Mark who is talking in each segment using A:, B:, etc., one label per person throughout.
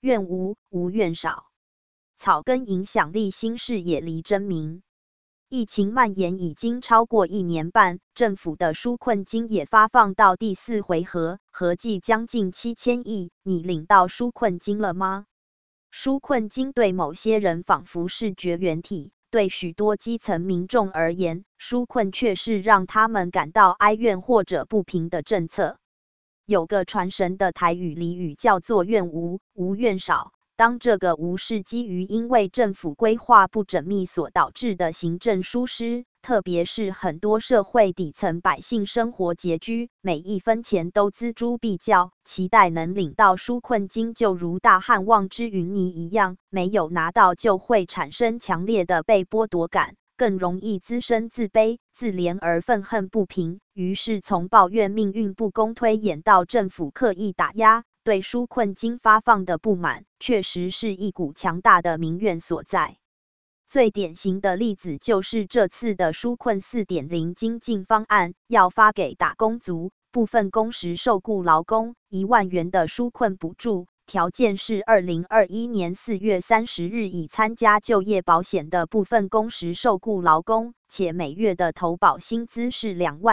A: 怨无，无怨少。草根影响力新视野离真明。疫情蔓延已经超过1年半，政府的纾困金也发放到第4回合，合计将近7000亿。你领到纾困金了吗？纾困金对某些人仿佛是绝缘体，对许多基层民众而言，纾困却是让他们感到哀怨或者不平的政策。有个传神的台语俚语叫做怨无，无怨少。当这个无是基于因为政府规划不缜密所导致的行政疏失，特别是很多社会底层百姓生活拮据，每一分钱都锱铢必较，期待能领到纾困金就如大汉望之云霓一样，没有拿到就会产生强烈的被剥夺感，更容易滋生自卑、自怜而愤恨不平，于是从抱怨命运不公推演到政府刻意打压。对纾困金发放的不满，确实是一股强大的民怨所在。最典型的例子就是这次的纾困 4.0 精进方案，要发给打工族、部分工时受雇劳工1万元的纾困补助，条件是2021年4月30日已参加就业保险的部分工时受雇劳工，且每月的投保薪资是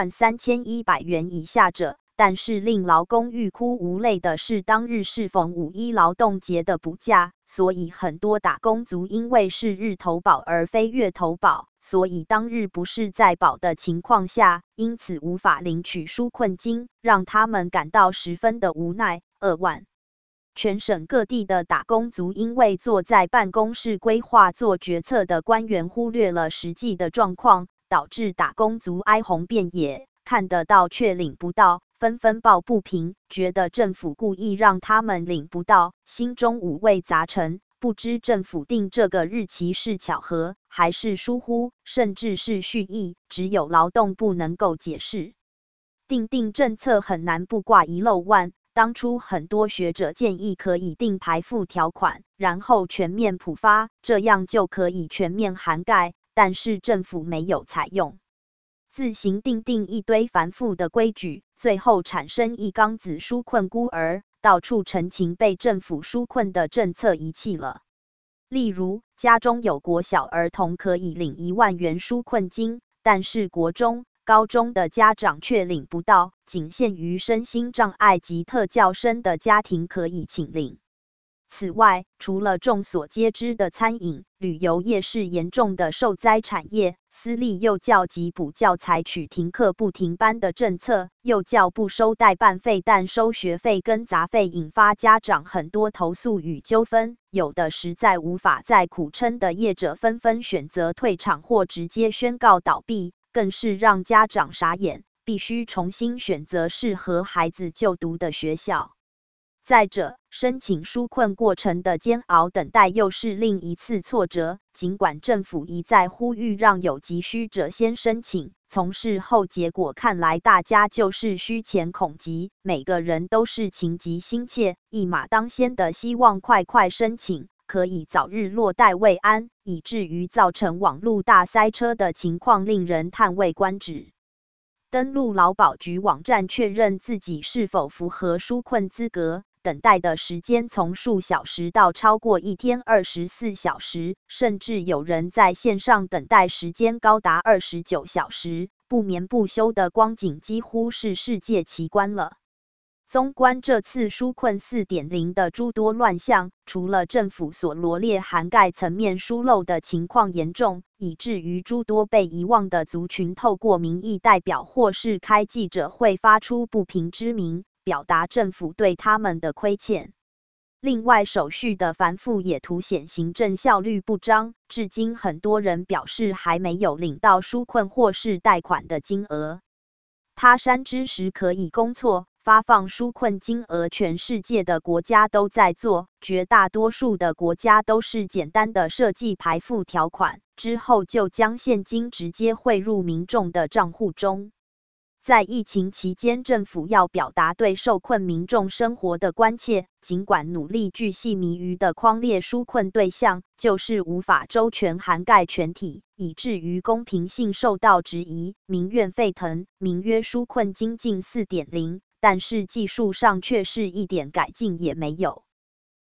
A: 23100元以下者。但是令劳工欲哭无泪的是，当日适逢5·1劳动节的补假，所以很多打工族因为是日投保而非月投保，所以当日不是在保的情况下，因此无法领取纾困金，让他们感到十分的无奈。2万。全省各地的打工族因为坐在办公室规划做决策的官员忽略了实际的状况，导致打工族哀鸿遍野，看得到却领不到，纷纷抱不平，觉得政府故意让他们领不到，心中五味杂陈，不知政府定这个日期是巧合，还是疏忽，甚至是蓄意，只有劳动部能够解释。定政策很难不挂遗漏万，当初很多学者建议可以定排付条款，然后全面普发，这样就可以全面涵盖，但是政府没有采用。自行定一堆繁复的规矩，最后产生一缸子纾困孤儿，到处陈情被政府纾困的政策遗弃了。例如，家中有国小儿童可以领1万元纾困金，但是国中、高中的家长却领不到，仅限于身心障碍及特教生的家庭可以请领。此外，除了众所皆知的餐饮、旅游业是严重的受灾产业，私立幼教及补教采取停课不停班的政策，幼教不收代办费但收学费跟杂费，引发家长很多投诉与纠纷，有的实在无法再苦撑的业者纷纷选择退场或直接宣告倒闭，更是让家长傻眼，必须重新选择适合孩子就读的学校。再者，申请纾困过程的煎熬等待又是另一次挫折。尽管政府一再呼吁让有急需者先申请，从事后结果看来，大家就是虚前恐急，每个人都是情急心切、一马当先的希望快申请，可以早日落袋为安，以至于造成网络大塞车的情况，令人叹为观止。登录劳保局网站确认自己是否符合纾困资格，等待的时间从数小时到超过1天24小时，甚至有人在线上等待时间高达29小时，不眠不休的光景几乎是世界奇观了。纵观这次纾困 4.0 的诸多乱象，除了政府所罗列涵盖层面疏漏的情况严重，以至于诸多被遗忘的族群透过民意代表或是开记者会发出不平之鸣，表达政府对他们的亏欠。另外，手续的繁复也凸显行政效率不彰，至今很多人表示还没有领到纾困或是贷款的金额。他山之石可以攻错，发放纾困金额，全世界的国家都在做，绝大多数的国家都是简单的设计排付条款，之后就将现金直接汇入民众的账户中。在疫情期间，政府要表达对受困民众生活的关切，尽管努力巨细靡遗的匡列纾困对象，就是无法周全涵盖全体，以至于公平性受到质疑，民怨沸腾。名曰纾困精进 4.0， 但是技术上却是一点改进也没有。